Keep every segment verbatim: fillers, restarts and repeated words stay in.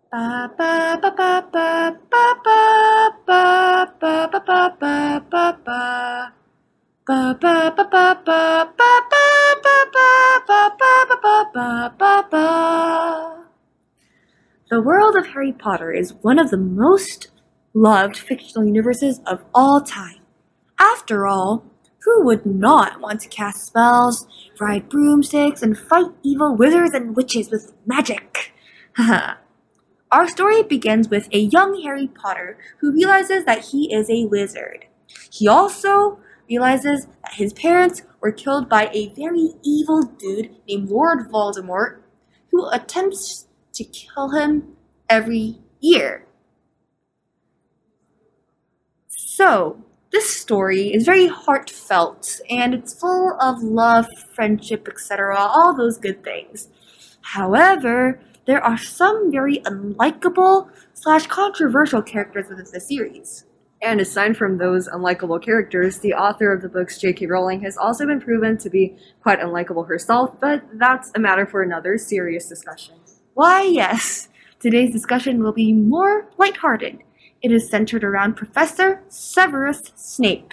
Ba ba ba ba ba ba ba ba ba ba ba ba ba ba. Ba ba ba ba ba ba ba ba ba ba ba ba ba ba ba. The world of Harry Potter is one of the most loved fictional universes of all time. After all, who would not want to cast spells, ride broomsticks, and fight evil wizards and witches with magic? Haha. Our story begins with a young Harry Potter who realizes that he is a wizard. He also realizes that his parents were killed by a very evil dude named Lord Voldemort, who attempts to kill him every year. So, this story is very heartfelt, and it's full of love, friendship, et cetera, all those good things. However, there are some very unlikable slash controversial characters within the series. And aside from those unlikable characters, the author of the books, J K Rowling, has also been proven to be quite unlikable herself, but that's a matter for another serious discussion. Why, yes, today's discussion will be more lighthearted. It is centered around Professor Severus Snape.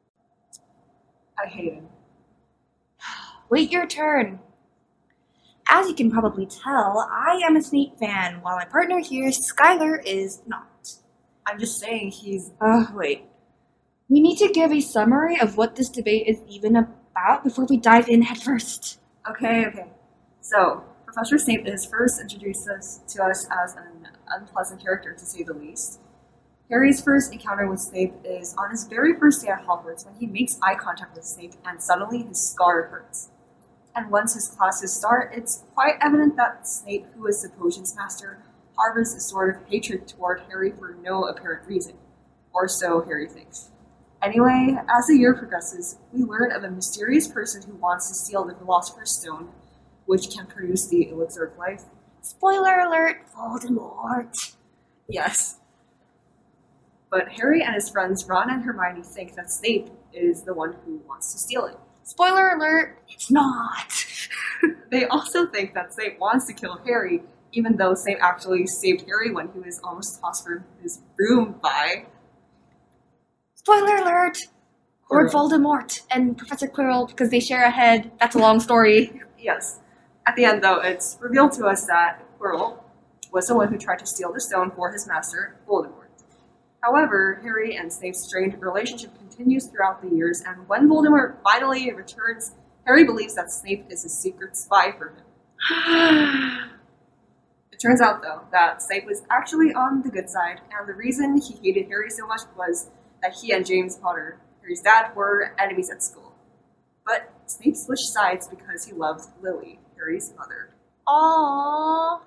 I hate him. Wait your turn. As you can probably tell, I am a Snape fan, while my partner here, Skylar, is not. I'm just saying he's... Uh, wait. We need to give a summary of what this debate is even about before we dive in headfirst. Okay, okay. So, Professor Snape is first introduced us, to us as an unpleasant character, to say the least. Harry's first encounter with Snape is on his very first day at Hogwarts when he makes eye contact with Snape and suddenly his scar hurts. And once his classes start, it's quite evident that Snape, who is the potions master, harbors a sort of hatred toward Harry for no apparent reason. Or so Harry thinks. Anyway, as the year progresses, we learn of a mysterious person who wants to steal the Philosopher's Stone, which can produce the Elixir of Life. Spoiler alert, Voldemort. Yes. But Harry and his friends Ron and Hermione think that Snape is the one who wants to steal it. Spoiler alert, it's not. They also think that Snape wants to kill Harry, even though Snape actually saved Harry when he was almost tossed from his broom by... Spoiler alert! Lord Voldemort and Professor Quirrell, because they share a head. That's a long story. Yes. At the end, though, it's revealed to us that Quirrell was the one who tried to steal the stone for his master, Voldemort. However, Harry and Snape's strained relationship continues throughout the years, and when Voldemort finally returns, Harry believes that Snape is a secret spy for him. It turns out, though, that Snape was actually on the good side, and the reason he hated Harry so much was that he and James Potter, Harry's dad, were enemies at school. But Snape switched sides because he loved Lily, Harry's mother. Aww.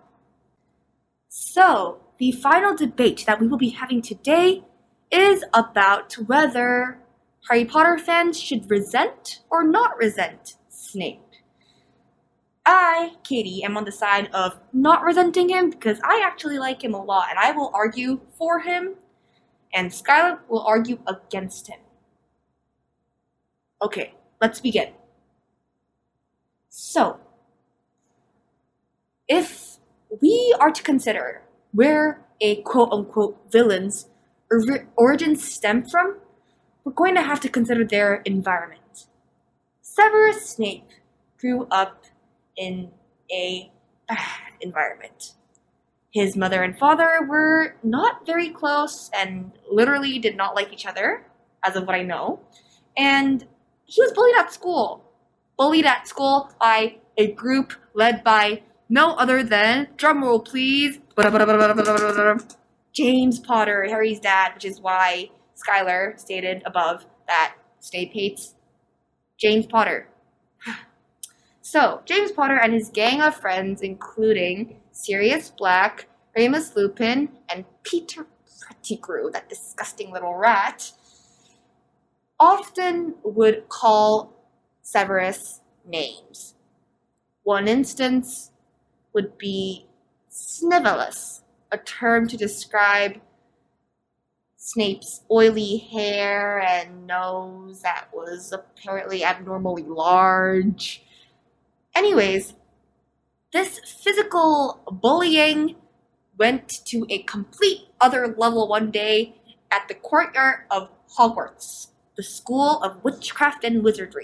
So, the final debate that we will be having today is about whether Harry Potter fans should resent or not resent Snape. I, Katie, am on the side of not resenting him because I actually like him a lot and I will argue for him, and Skylar will argue against him. Okay, let's begin. So, if we are to consider where a quote-unquote villain's or- origins stem from, we're going to have to consider their environment. Severus Snape grew up in a bad environment. His mother and father were not very close and literally did not like each other, as of what I know. And he was bullied at school. Bullied at school by a group led by no other than, drumroll please, James Potter, Harry's dad, which is why Skylar stated above that Snape hates James Potter. So, James Potter and his gang of friends, including Sirius Black, Remus Lupin, and Peter Pettigrew, that disgusting little rat, often would call Severus names. One instance would be Snivellus, a term to describe Snape's oily hair and nose that was apparently abnormally large. Anyways, this physical bullying went to a complete other level one day at the courtyard of Hogwarts, the School of Witchcraft and Wizardry.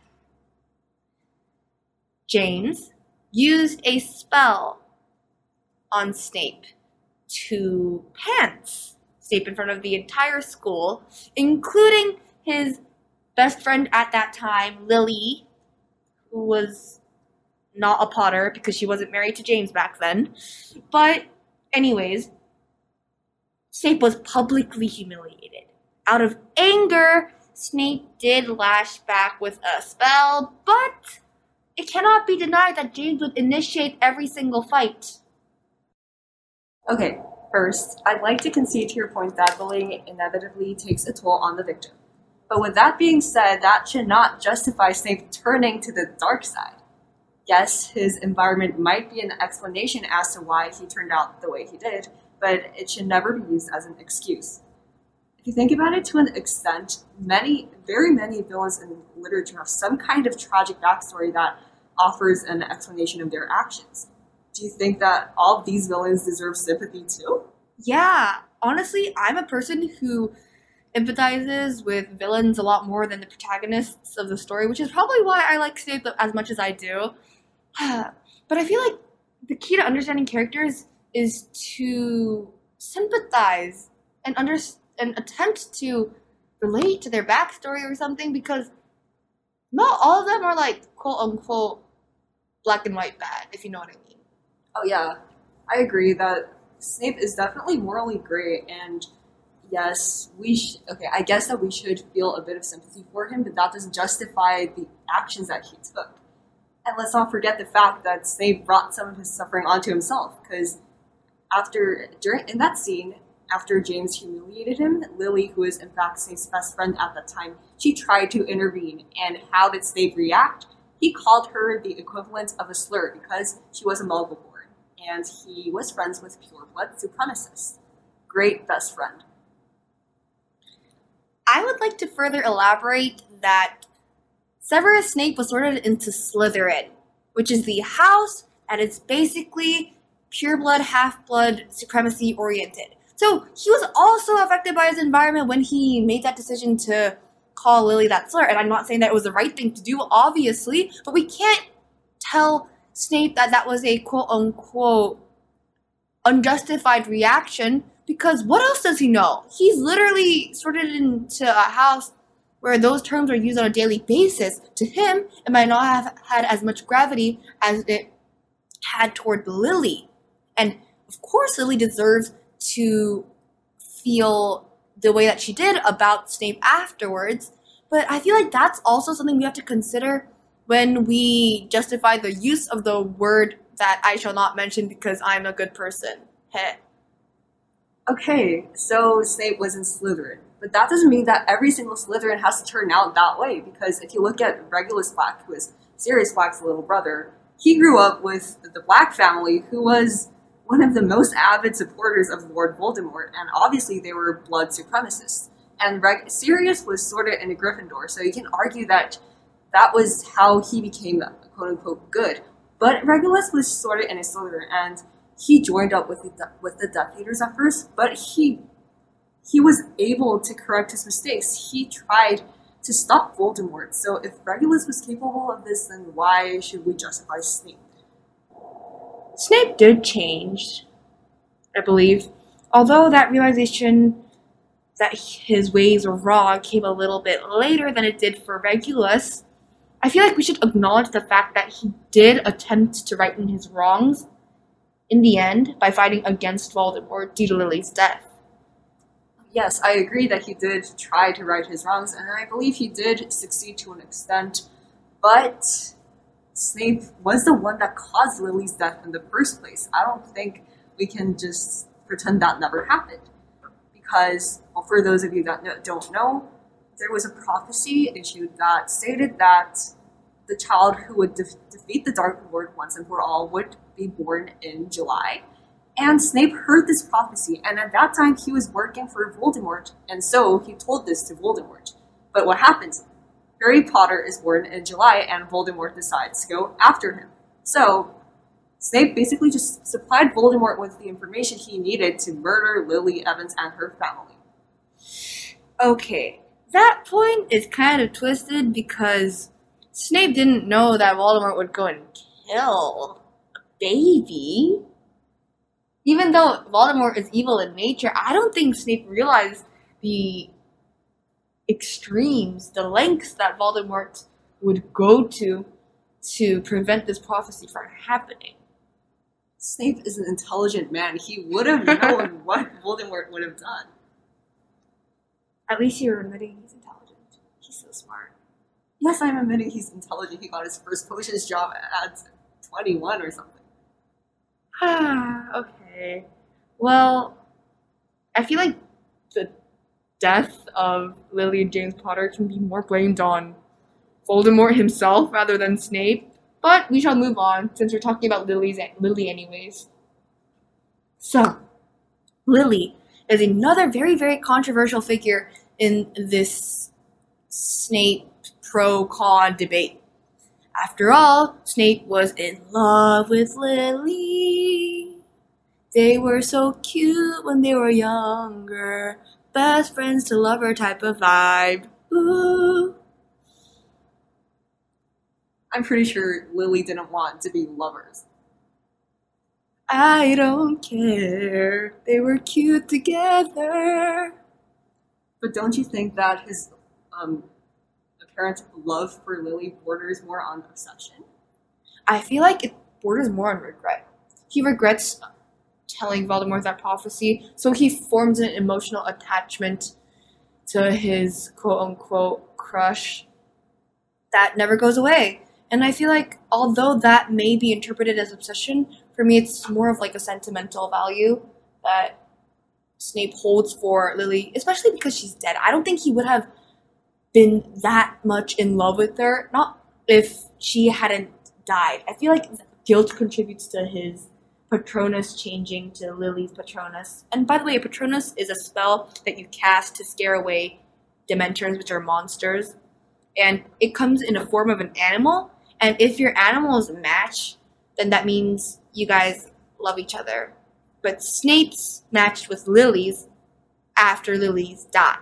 James used a spell on Snape to pants Snape in front of the entire school, including his best friend at that time, Lily, who was not a Potter because she wasn't married to James back then. But anyways, Snape was publicly humiliated. Out of anger, Snape did lash back with a spell, but it cannot be denied that James would initiate every single fight. Okay, first, I'd like to concede to your point that bullying inevitably takes a toll on the victim. But with that being said, that should not justify Snape turning to the dark side. Yes, his environment might be an explanation as to why he turned out the way he did, but it should never be used as an excuse. If you think about it to an extent, many, very many villains in literature have some kind of tragic backstory that offers an explanation of their actions. Do you think that all of these villains deserve sympathy too? Yeah, honestly, I'm a person who empathizes with villains a lot more than the protagonists of the story, which is probably why I like Snape as much as I do. But I feel like the key to understanding characters is to sympathize and under and attempt to relate to their backstory or something, because not all of them are like quote unquote black and white bad, if you know what I mean. Oh yeah, I agree that Snape is definitely morally gray, and yes, we sh- okay, I guess that we should feel a bit of sympathy for him, but that doesn't justify the actions that he took. And let's not forget the fact that Snape brought some of his suffering onto himself, because after during in that scene, after James humiliated him, Lily, who is in fact Snape's best friend at that time, she tried to intervene. And how did Snape react? He called her the equivalent of a slur because she was a Muggle-born, and he was friends with pureblood supremacists. Great best friend. I would like to further elaborate that Severus Snape was sorted into Slytherin, which is the house that is basically pureblood, half-blood supremacy oriented. So he was also affected by his environment when he made that decision to call Lily that slur. And I'm not saying that it was the right thing to do, obviously, but we can't tell Snape that that was a quote-unquote unjustified reaction, because what else does he know? He's literally sorted into a house where those terms are used on a daily basis. To him, it might not have had as much gravity as it had toward Lily. And of course, Lily deserves to feel the way that she did about Snape afterwards, but I feel like that's also something we have to consider when we justify the use of the word that I shall not mention because I'm a good person. Heh. Okay, so Snape was in Slytherin, but that doesn't mean that every single Slytherin has to turn out that way, because if you look at Regulus Black, who is Sirius Black's little brother, he grew up with the Black family, who was one of the most avid supporters of Lord Voldemort, and obviously they were blood supremacists. And Reg- Sirius was sorted in a Gryffindor, so you can argue that that was how he became quote-unquote good. But Regulus was sorted in a Slytherin, and he joined up with the with the Death Eaters at first, but he he was able to correct his mistakes. He tried to stop Voldemort. So if Regulus was capable of this, then why should we justify Snape? Snape did change, I believe. Although that realization that his ways were wrong came a little bit later than it did for Regulus, I feel like we should acknowledge the fact that he did attempt to righten his wrongs in the end by fighting against Voldemort due to Lily's death. Yes, I agree that he did try to right his wrongs, and I believe he did succeed to an extent, but Snape was the one that caused Lily's death in the first place. I don't think we can just pretend that never happened. Because, well, for those of you that no, don't know, there was a prophecy issued that stated that the child who would de- defeat the Dark Lord once and for all would be born in July. And Snape heard this prophecy, and at that time he was working for Voldemort, and so he told this to Voldemort. But what happens? Harry Potter is born in July, and Voldemort decides to go after him. So, Snape basically just supplied Voldemort with the information he needed to murder Lily Evans and her family. Okay, that point is kind of twisted because Snape didn't know that Voldemort would go and kill a baby. Even though Voldemort is evil in nature, I don't think Snape realized the extremes, the lengths that Voldemort would go to to prevent this prophecy from happening. Snape is an intelligent man. He would have known what Voldemort would have done. At least you're admitting he's intelligent. He's so smart. Yes, I'm admitting he's intelligent. He got his first potions job at twenty-one or something. Ah, okay. Well, I feel like the death of Lily and James Potter can be more blamed on Voldemort himself rather than Snape. But we shall move on, since we're talking about Lily's, Lily anyways. So, Lily is another very, very controversial figure in this Snape pro-con debate. After all, Snape was in love with Lily. They were so cute when they were younger. Best friends to lover type of vibe. Ooh. I'm pretty sure Lily didn't want to be lovers. I don't care. They were cute together. But don't you think that his um, apparent love for Lily borders more on obsession? I feel like it borders more on regret. He regrets telling Voldemort that prophecy, so he forms an emotional attachment to his quote-unquote crush that never goes away. And I feel like although that may be interpreted as obsession, for me it's more of like a sentimental value that Snape holds for Lily, especially because she's dead. I don't think he would have been that much in love with her, not if she hadn't died. I feel like guilt contributes to his Patronus changing to Lily's Patronus. And by the way, a Patronus is a spell that you cast to scare away Dementors, which are monsters. And it comes in a form of an animal. And if your animal is a match, then that means you guys love each other. But Snape's matched with Lily's after Lily's died.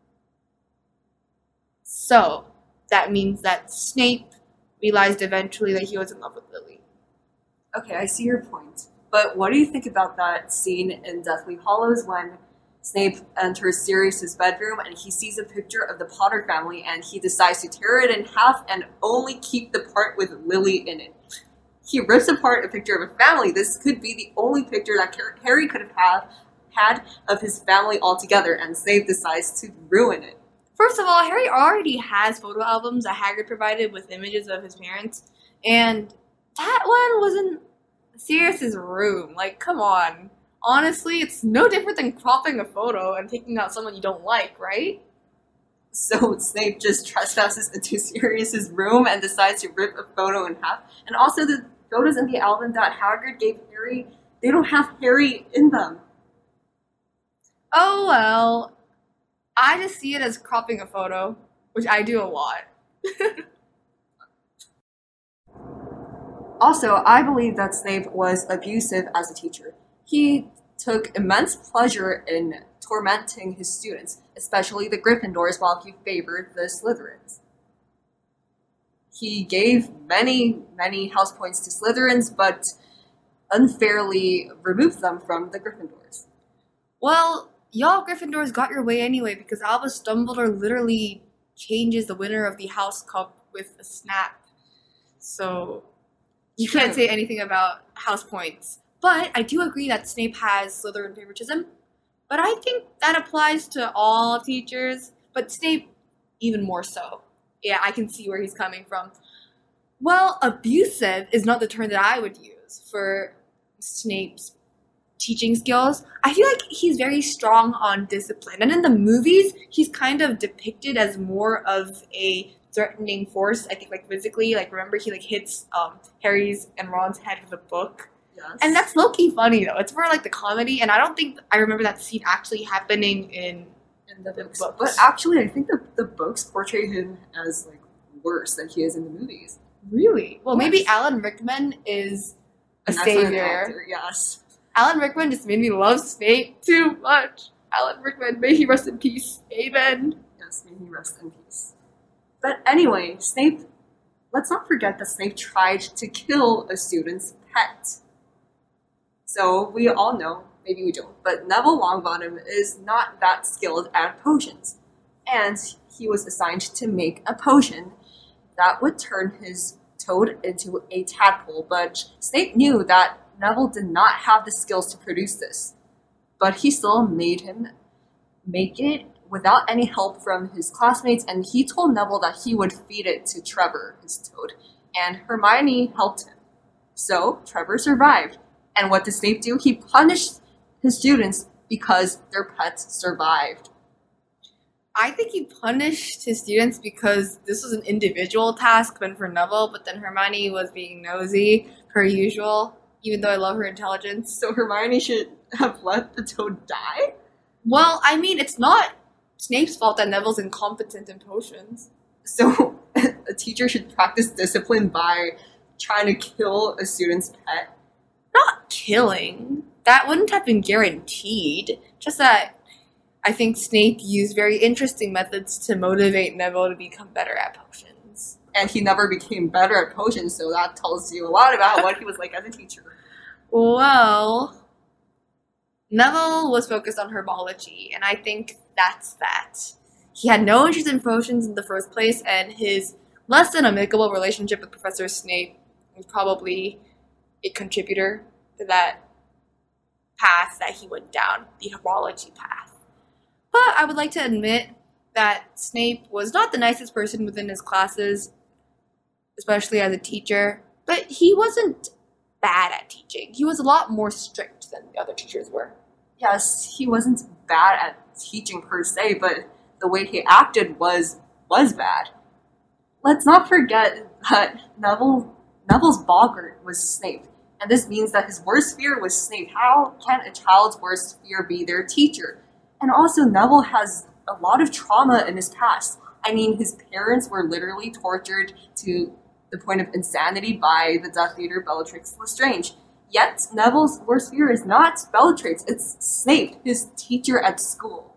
So that means that Snape realized eventually that he was in love with Lily. Okay, I see your point. But what do you think about that scene in Deathly Hallows when Snape enters Sirius's bedroom and he sees a picture of the Potter family and he decides to tear it in half and only keep the part with Lily in it? He rips apart a picture of a family. This could be the only picture that Harry could have had of his family altogether, and Snape decides to ruin it. First of all, Harry already has photo albums that Hagrid provided with images of his parents, and that one was in Sirius's room. Like, come on. Honestly, it's no different than cropping a photo and taking out someone you don't like, right? So Snape just trespasses into Sirius's room and decides to rip a photo in half. And also the photos in the album that Hagrid gave Harry, they don't have Harry in them. Oh well. I just see it as cropping a photo, which I do a lot. Also, I believe that Snape was abusive as a teacher. He took immense pleasure in tormenting his students, especially the Gryffindors, while he favored the Slytherins. He gave many, many house points to Slytherins, but unfairly removed them from the Gryffindors. Well, y'all Gryffindors got your way anyway, because Albus Dumbledore literally changes the winner of the House Cup with a snap. So you can't say anything about house points. But I do agree that Snape has Slytherin favoritism. But I think that applies to all teachers. But Snape, even more so. Yeah, I can see where he's coming from. Well, abusive is not the term that I would use for Snape's teaching skills. I feel like he's very strong on discipline. And in the movies, he's kind of depicted as more of a threatening force. I think, like, physically. Like, remember, he, like, hits um, Harry's and Ron's head with a book. Yes. And that's low-key funny, though. It's for, like, the comedy. And I don't think I remember that scene actually happening in, in the, the books. books. But actually, I think the, the books portray him as, like, worse than he is in the movies. Really? Well, Yes. maybe Alan Rickman is a An excellent savior. actor, yes. Alan Rickman just made me love Snape too much. Alan Rickman, may he rest in peace. Amen. Yes, may he rest in peace. But anyway, Snape, let's not forget that Snape tried to kill a student's pet. So we all know, maybe we don't, but Neville Longbottom is not that skilled at potions. And he was assigned to make a potion that would turn his toad into a tadpole, but Snape knew that Neville did not have the skills to produce this. But he still made him make it without any help from his classmates, and he told Neville that he would feed it to Trevor, his toad, and Hermione helped him. So Trevor survived. And what did Snape do? He punished his students because their pets survived. I think he punished his students because this was an individual task meant for Neville, but then Hermione was being nosy, per usual, even though I love her intelligence. So Hermione should have let the toad die? Well, I mean, it's not Snape's fault that Neville's incompetent in potions. So a teacher should practice discipline by trying to kill a student's pet? Not killing. That wouldn't have been guaranteed. Just that I think Snape used very interesting methods to motivate Neville to become better at potions. And he never became better at potions, so that tells you a lot about what he was like as a teacher. Well, Neville was focused on herbology, and I think that's that. He had no interest in potions in the first place, and his less than amicable relationship with Professor Snape was probably a contributor to that path that he went down, the herbology path. But I would like to admit that Snape was not the nicest person within his classes, especially as a teacher, but he wasn't bad at teaching. He was a lot more strict than the other teachers were. Yes, he wasn't bad at teaching per se, but the way he acted was was bad. Let's not forget that Neville Neville's boggart was Snape, and this means that his worst fear was Snape. How can a child's worst fear be their teacher? And also, Neville has a lot of trauma in his past. I mean, his parents were literally tortured to the point of insanity by the Death Eater Bellatrix Lestrange. Yet, Neville's worst fear is not Bellatrix, it's Snape, his teacher at school.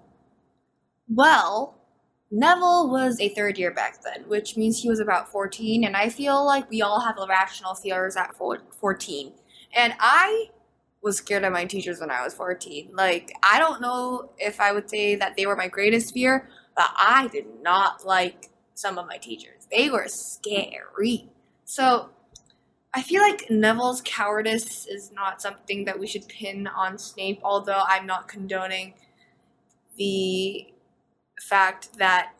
Well, Neville was a third year back then, which means he was about fourteen, and I feel like we all have irrational fears at fourteen. And I was scared of my teachers when I was fourteen. Like, I don't know if I would say that they were my greatest fear, but I did not like some of my teachers. They were scary. So I feel like Neville's cowardice is not something that we should pin on Snape, although I'm not condoning the fact that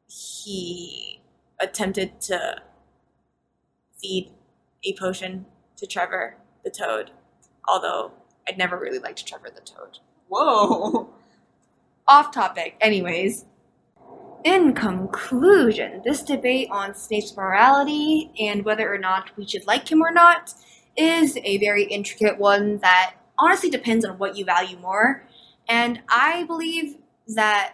he attempted to feed a potion to Trevor the Toad, although I'd never really liked Trevor the Toad. Whoa! Off topic. Anyways, in conclusion, this debate on Snape's morality and whether or not we should like him or not is a very intricate one that honestly depends on what you value more. And I believe that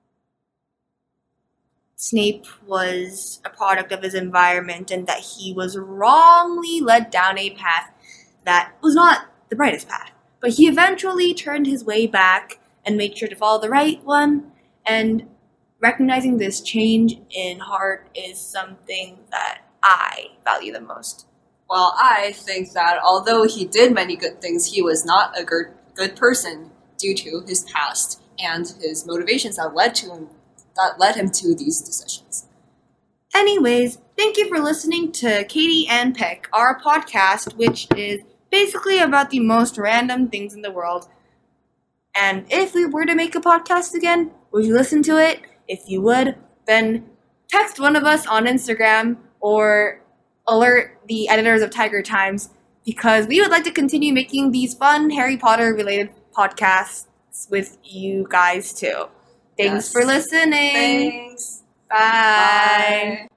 Snape was a product of his environment and that he was wrongly led down a path that was not the brightest path. But he eventually turned his way back and made sure to follow the right one, and recognizing this change in heart is something that I value the most. Well, I think that although he did many good things, he was not a good, good person due to his past and his motivations that led to him that led him to these decisions. Anyways, thank you for listening to Katie and Peck, our podcast, which is basically about the most random things in the world. And if we were to make a podcast again, would you listen to it? If you would, then text one of us on Instagram or alert the editors of Tiger Times, because we would like to continue making these fun Harry Potter related podcasts with you guys too. Thanks Yes. for listening. Thanks. Bye. Bye.